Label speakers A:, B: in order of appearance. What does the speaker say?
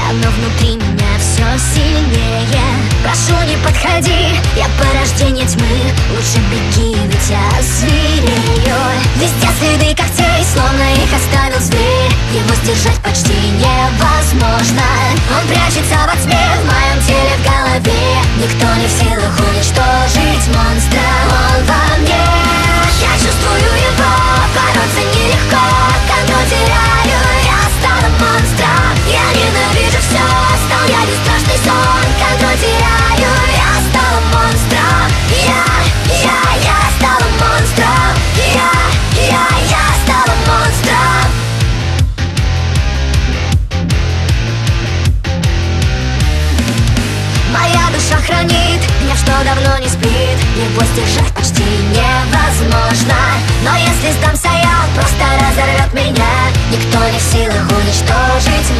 A: но внутри меня все сильнее. Прошу, не подходи, я порождение тьмы. Лучше беги, ведь я зверею. Везде следы когтей, словно их оставил зверь. Его сдержать почти невозможно. Он прячется во тьме, в моем теле, в голове. Никто не в силах уничтожить монстра. Он во мне, я чувствую его. Бороться нелегко, контроль теряю. Я стала монстром, я ненавижу все. Стал я не страшный сон, контроль теряю. Я стала монстром, я стала монстром. Я стала монстром. Моя душа хранит гнев, что давно не спит. Его сдержать почти невозможно. Но если сдамся я, он просто разорвет меня. Никто не в силах уничтожить